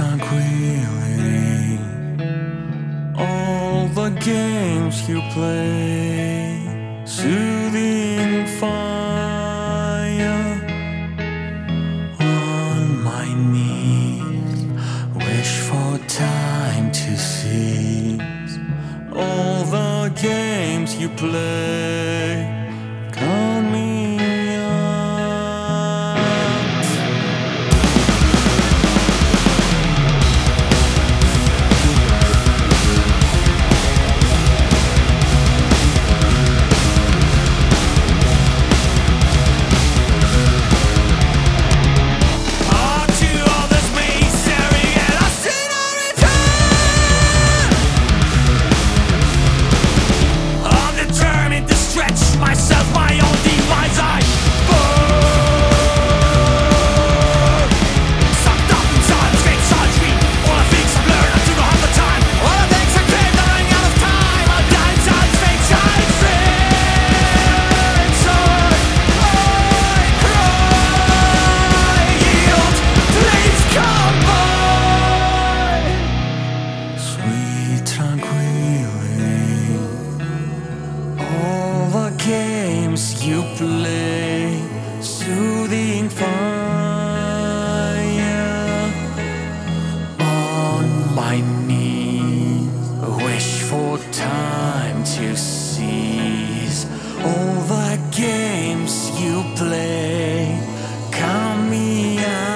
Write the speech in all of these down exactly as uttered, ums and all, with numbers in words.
tranquility, all the games you play, soothing fire on my knees, wish for time to cease. All the games you play, count me myself, my own demise. I burn, sucked up inside this great surgery. All the things I've learned, I do not have the time. All the things I crave, I'm running out of time. I'll die inside this fake side fence. So I cry, yield, please come by. Sweet tranquility, all the games you play, soothing fire on my knees, wish for time to cease. All the games you play, count me out.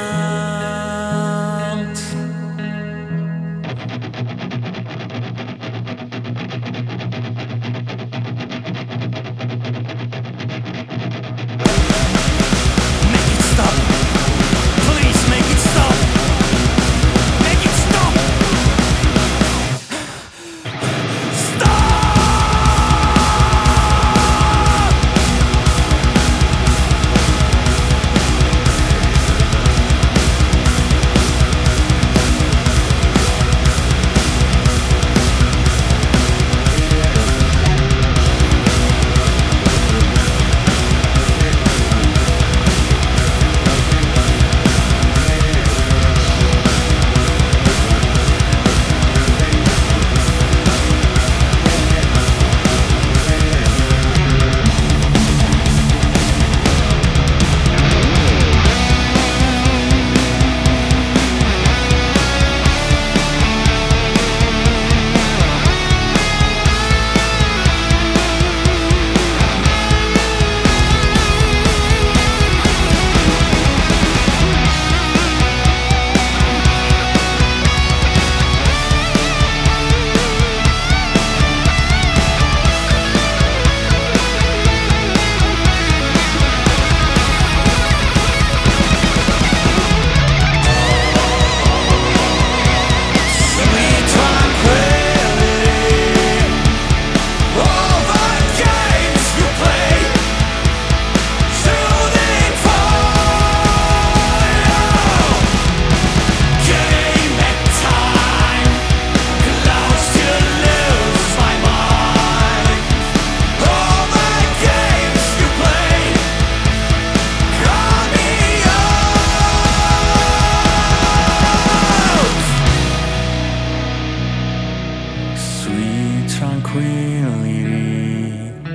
Tranquility,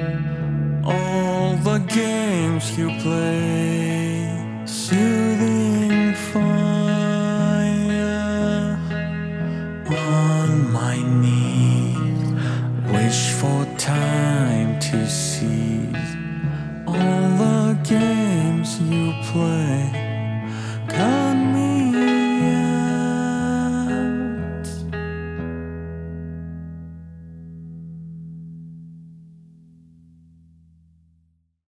all the games you play, soothing fire on my knees, wish for time to cease. All the games you play.